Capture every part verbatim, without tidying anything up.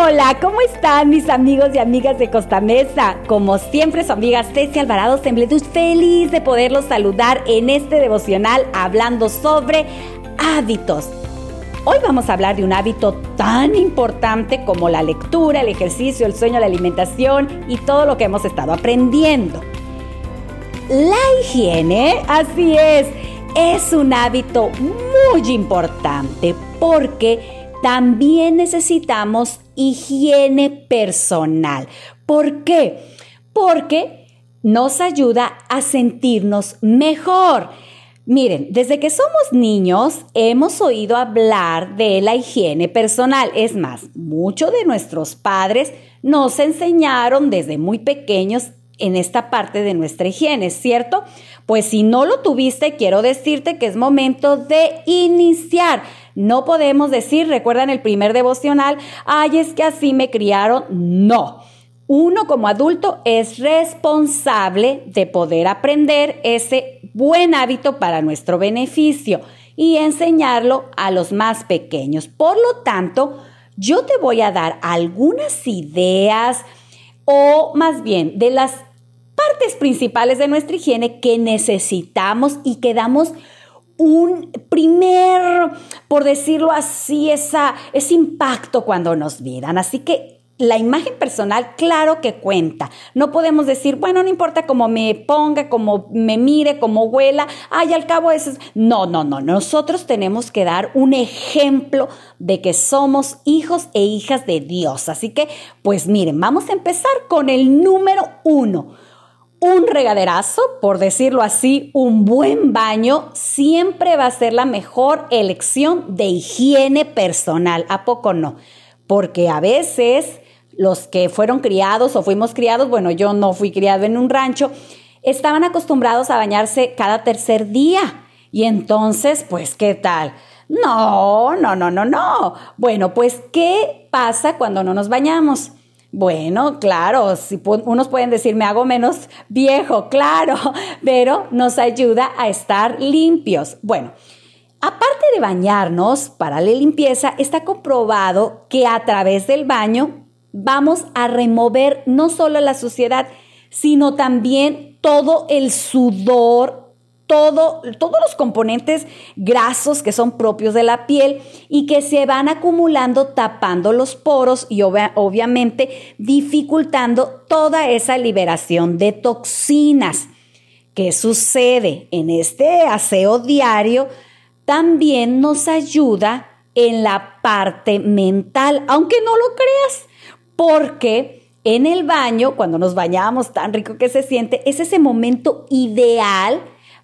Hola, ¿cómo están mis amigos y amigas de Costa Mesa? Como siempre, su amiga Ceci Alvarado Sembleduz, feliz de poderlos saludar en este devocional hablando sobre hábitos. Hoy vamos a hablar de un hábito tan importante como la lectura, el ejercicio, el sueño, la alimentación y todo lo que hemos estado aprendiendo. La higiene, así es, es un hábito muy importante porque también necesitamos higiene personal. ¿Por qué? Porque nos ayuda a sentirnos mejor. Miren, desde que somos niños hemos oído hablar de la higiene personal. Es más, muchos de nuestros padres nos enseñaron desde muy pequeños en esta parte de nuestra higiene, ¿cierto? Pues si no lo tuviste, quiero decirte que es momento de iniciar. No podemos decir, ¿recuerdan el primer devocional? Ay, es que así me criaron. No. Uno como adulto es responsable de poder aprender ese buen hábito para nuestro beneficio y enseñarlo a los más pequeños. Por lo tanto, yo te voy a dar algunas ideas o más bien de las partes principales de nuestra higiene que necesitamos y que damos un primer, por decirlo así, esa, ese impacto cuando nos miran. Así que la imagen personal, claro que cuenta. No podemos decir, bueno, no importa cómo me ponga, cómo me mire, cómo huela. Ay, al cabo eso es... No, no, no. Nosotros tenemos que dar un ejemplo de que somos hijos e hijas de Dios. Así que, pues miren, vamos a empezar con el número uno. Un regaderazo, por decirlo así, un buen baño, siempre va a ser la mejor elección de higiene personal. ¿A poco no? Porque a veces los que fueron criados o fuimos criados, bueno, yo no fui criado en un rancho, estaban acostumbrados a bañarse cada tercer día. Y entonces, pues, ¿qué tal? No, no, no, no, no. Bueno, pues, ¿qué pasa cuando no nos bañamos? Bueno, claro, si unos pueden decir, me hago menos viejo, claro, pero nos ayuda a estar limpios. Bueno, aparte de bañarnos para la limpieza, está comprobado que a través del baño vamos a remover no solo la suciedad, sino también todo el sudor, todo, todos los componentes grasos que son propios de la piel y que se van acumulando tapando los poros y ob- obviamente dificultando toda esa liberación de toxinas. ¿Qué sucede? En este aseo diario también nos ayuda en la parte mental, aunque no lo creas, porque en el baño, cuando nos bañamos tan rico que se siente, es ese momento ideal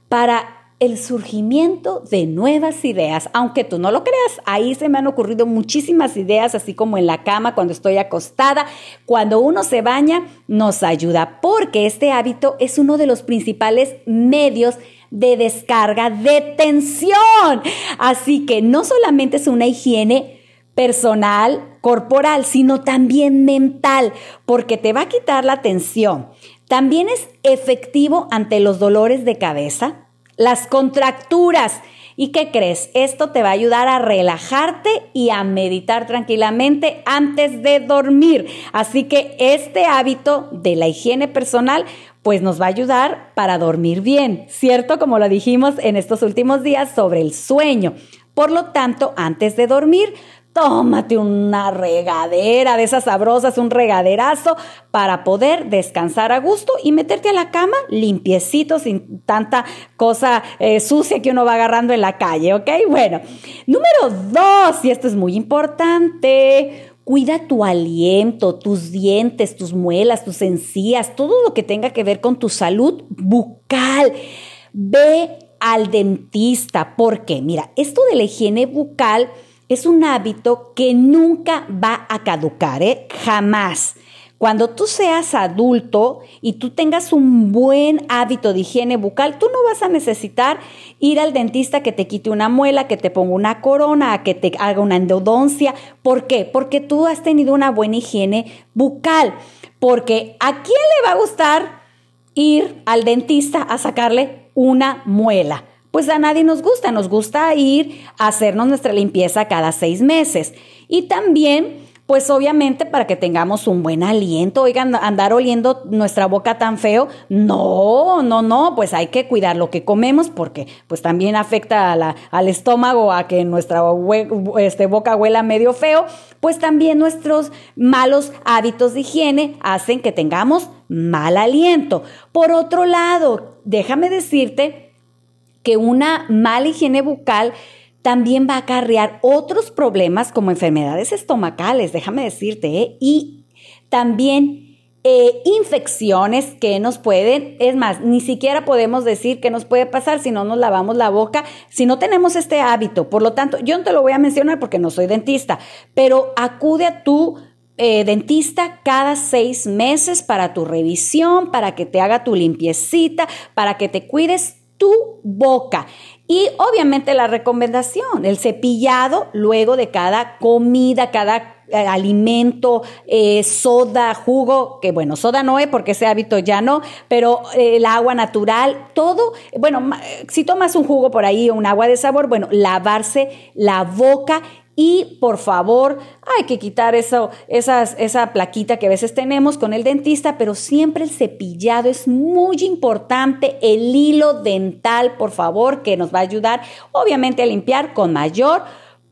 para el surgimiento de nuevas ideas. Aunque tú no lo creas, ahí se me han ocurrido muchísimas ideas, así como en la cama cuando estoy acostada. Cuando uno se baña, nos ayuda, porque este hábito es uno de los principales medios de descarga de tensión. Así que no solamente es una higiene personal, corporal, sino también mental, porque te va a quitar la tensión. También es efectivo ante los dolores de cabeza, las contracturas. ¿Y qué crees? Esto te va a ayudar a relajarte y a meditar tranquilamente antes de dormir. Así que este hábito de la higiene personal pues nos va a ayudar para dormir bien, ¿cierto? Como lo dijimos en estos últimos días sobre el sueño. Por lo tanto, antes de dormir, tómate una regadera de esas sabrosas, un regaderazo para poder descansar a gusto y meterte a la cama limpiecito, sin tanta cosa eh, sucia que uno va agarrando en la calle, ¿ok? Bueno, número dos, y esto es muy importante, cuida tu aliento, tus dientes, tus muelas, tus encías, todo lo que tenga que ver con tu salud bucal. Ve al dentista, porque mira, esto de la higiene bucal es un hábito que nunca va a caducar, ¿eh? Jamás. Cuando tú seas adulto y tú tengas un buen hábito de higiene bucal, tú no vas a necesitar ir al dentista que te quite una muela, que te ponga una corona, a que te haga una endodoncia. ¿Por qué? Porque tú has tenido una buena higiene bucal. Porque ¿a quién le va a gustar ir al dentista a sacarle una muela? Pues a nadie nos gusta, nos gusta ir a hacernos nuestra limpieza cada seis meses. Y también Pues obviamente para que tengamos un buen aliento. Oigan, andar oliendo nuestra boca tan feo, no, no, no, pues hay que cuidar lo que comemos porque pues también afecta a la, al estómago a que nuestra este, boca huela medio feo, pues también nuestros malos hábitos de higiene hacen que tengamos mal aliento. Por otro lado, déjame decirte que una mala higiene bucal también va a acarrear otros problemas como enfermedades estomacales, déjame decirte, ¿eh? Y también eh, infecciones que nos pueden, es más, ni siquiera podemos decir qué nos puede pasar si no nos lavamos la boca, si no tenemos este hábito. Por lo tanto, yo no te lo voy a mencionar porque no soy dentista, pero acude a tu eh, dentista cada seis meses para tu revisión, para que te haga tu limpiecita, para que te cuides tu boca. Y obviamente la recomendación, el cepillado luego de cada comida, cada eh, alimento, eh, soda, jugo, que bueno, soda no es porque ese hábito ya no, pero eh, el agua natural, todo, bueno, si tomas un jugo por ahí o un agua de sabor, bueno, lavarse la boca. Y por favor, hay que quitar eso, esas, esa plaquita que a veces tenemos con el dentista, pero siempre el cepillado es muy importante. El hilo dental, por favor, que nos va a ayudar, obviamente, a limpiar con mayor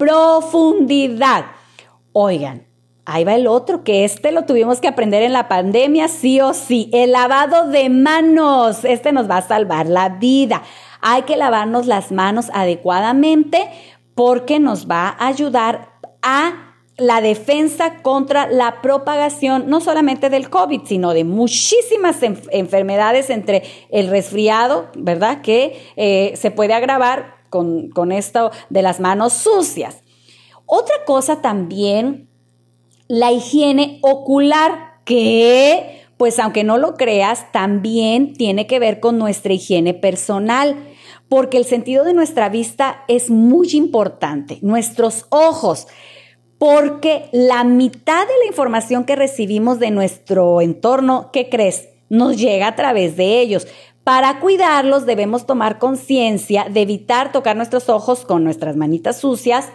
profundidad. Oigan, ahí va el otro, que este lo tuvimos que aprender en la pandemia, sí o sí. El lavado de manos, este nos va a salvar la vida. Hay que lavarnos las manos adecuadamente, porque nos va a ayudar a la defensa contra la propagación, no solamente del COVID, sino de muchísimas enf- enfermedades entre el resfriado, ¿verdad? Que eh, se puede agravar con, con esto de las manos sucias. Otra cosa también, la higiene ocular, que, pues aunque no lo creas, también tiene que ver con nuestra higiene personal. Porque el sentido de nuestra vista es muy importante, nuestros ojos, porque la mitad de la información que recibimos de nuestro entorno, ¿qué crees? Nos llega a través de ellos. Para cuidarlos debemos tomar conciencia de evitar tocar nuestros ojos con nuestras manitas sucias,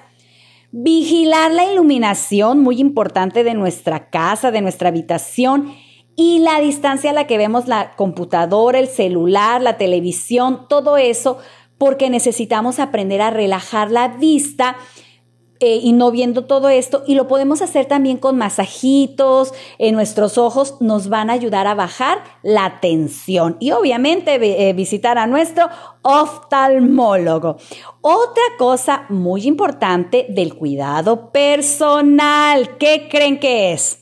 vigilar la iluminación, muy importante, de nuestra casa, de nuestra habitación, y la distancia a la que vemos la computadora, el celular, la televisión, todo eso, porque necesitamos aprender a relajar la vista eh, y no viendo todo esto. Y lo podemos hacer también con masajitos en nuestros ojos, nos van a ayudar a bajar la tensión. Y obviamente eh, visitar a nuestro oftalmólogo. Otra cosa muy importante del cuidado personal, ¿qué creen que es?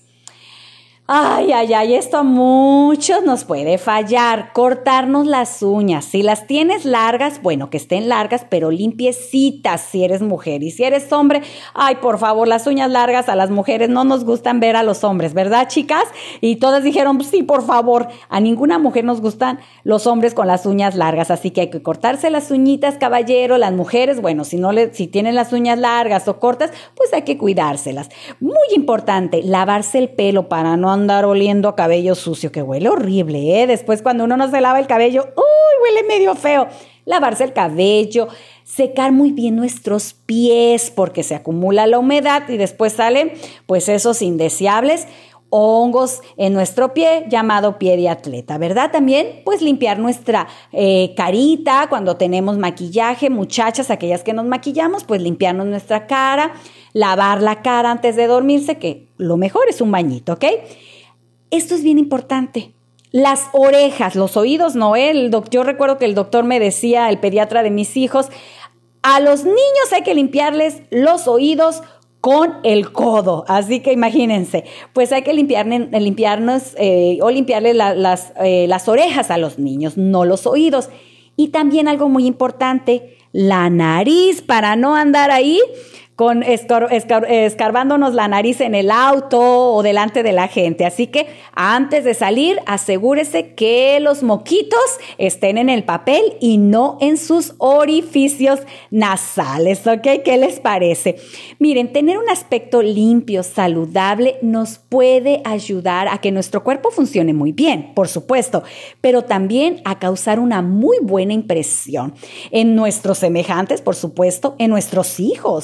Ay, ay, ay, esto a muchos nos puede fallar, cortarnos las uñas. Si las tienes largas, bueno, que estén largas, pero limpiecitas si eres mujer. Y si eres hombre, ay, por favor, las uñas largas a las mujeres no nos gustan ver a los hombres, ¿verdad, chicas? Y todas dijeron, sí, por favor, a ninguna mujer nos gustan los hombres con las uñas largas, así que hay que cortarse las uñitas, caballero. Las mujeres, bueno, si no le, si tienen las uñas largas o cortas, pues hay que cuidárselas. Muy importante, lavarse el pelo para no andar oliendo a cabello sucio, que huele horrible, ¿eh? Después cuando uno no se lava el cabello, ¡uy! Huele medio feo. Lavarse el cabello, secar muy bien nuestros pies porque se acumula la humedad y después salen pues esos indeseables hongos en nuestro pie, llamado pie de atleta, ¿verdad? También, pues, limpiar nuestra eh, carita cuando tenemos maquillaje. Muchachas, aquellas que nos maquillamos, pues, limpiarnos nuestra cara, lavar la cara antes de dormirse, que lo mejor es un bañito, ¿ok? Esto es bien importante. Las orejas, los oídos, no, ¿eh? El doc- yo recuerdo que el doctor me decía, el pediatra de mis hijos, a los niños hay que limpiarles los oídos con el codo, así que imagínense, pues hay que limpiar, limpiarnos eh, o limpiarle la, las, eh, las orejas a los niños, no los oídos. Y también algo muy importante, la nariz, para no andar ahí con escar, escar, escarbándonos la nariz en el auto o delante de la gente. Así que antes de salir, asegúrese que los moquitos estén en el papel y no en sus orificios nasales, ¿ok? ¿Qué les parece? Miren, tener un aspecto limpio, saludable, nos puede ayudar a que nuestro cuerpo funcione muy bien, por supuesto, pero también a causar una muy buena impresión en nuestros semejantes, por supuesto, en nuestros hijos, ¿cierto?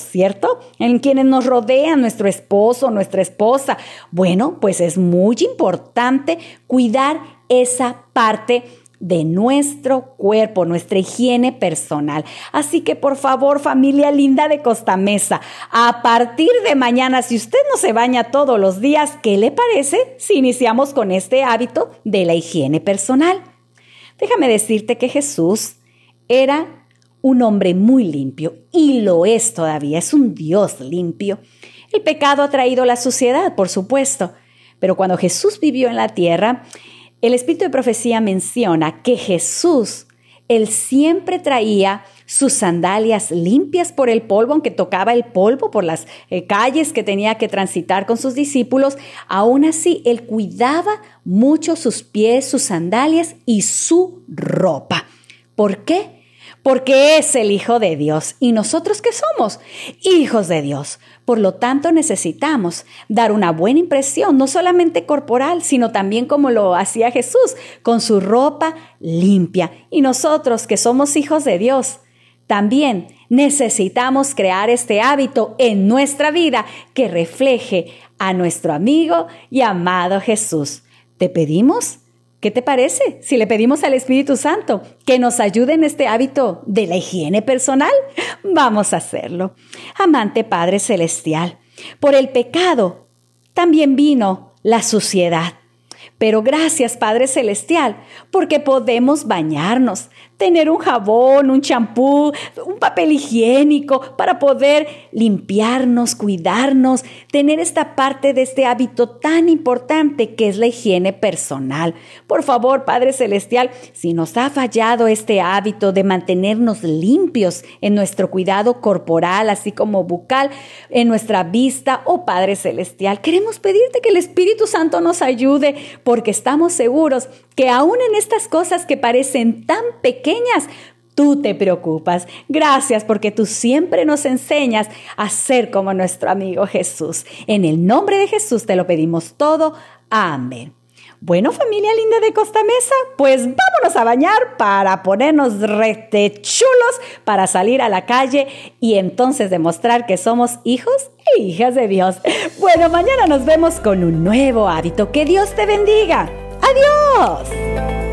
¿cierto? En quienes nos rodean, nuestro esposo, nuestra esposa. Bueno, pues es muy importante cuidar esa parte de nuestro cuerpo, nuestra higiene personal. Así que por favor, familia linda de Costa Mesa, a partir de mañana, si usted no se baña todos los días, ¿qué le parece si iniciamos con este hábito de la higiene personal? Déjame decirte que Jesús era un hombre muy limpio y lo es todavía, es un Dios limpio. El pecado ha traído la suciedad, por supuesto, pero cuando Jesús vivió en la tierra, el Espíritu de Profecía menciona que Jesús, él siempre traía sus sandalias limpias por el polvo, aunque tocaba el polvo por las eh, calles que tenía que transitar con sus discípulos. Aún así, él cuidaba mucho sus pies, sus sandalias y su ropa. ¿Por qué? Porque es el Hijo de Dios. ¿Y nosotros qué somos? Hijos de Dios. Por lo tanto, necesitamos dar una buena impresión, no solamente corporal, sino también como lo hacía Jesús, con su ropa limpia. Y nosotros que somos hijos de Dios, también necesitamos crear este hábito en nuestra vida que refleje a nuestro amigo y amado Jesús. ¿Te pedimos? ¿Qué te parece si le pedimos al Espíritu Santo que nos ayude en este hábito de la higiene personal? Vamos a hacerlo. Amante Padre Celestial, por el pecado también vino la suciedad. Pero gracias, Padre Celestial, porque podemos bañarnos, tener un jabón, un champú, un papel higiénico para poder limpiarnos, cuidarnos, tener esta parte de este hábito tan importante que es la higiene personal. Por favor, Padre Celestial, si nos ha fallado este hábito de mantenernos limpios en nuestro cuidado corporal, así como bucal, en nuestra vista, oh Padre Celestial, queremos pedirte que el Espíritu Santo nos ayude, porque estamos seguros que aún en estas cosas que parecen tan pequeñas, tú te preocupas. Gracias porque tú siempre nos enseñas a ser como nuestro amigo Jesús. En el nombre de Jesús te lo pedimos todo. Amén. Bueno, familia linda de Costa Mesa, pues vámonos a bañar para ponernos rete chulos para salir a la calle y entonces demostrar que somos hijos e hijas de Dios. Bueno, mañana nos vemos con un nuevo hábito. Que Dios te bendiga. ¡Adiós!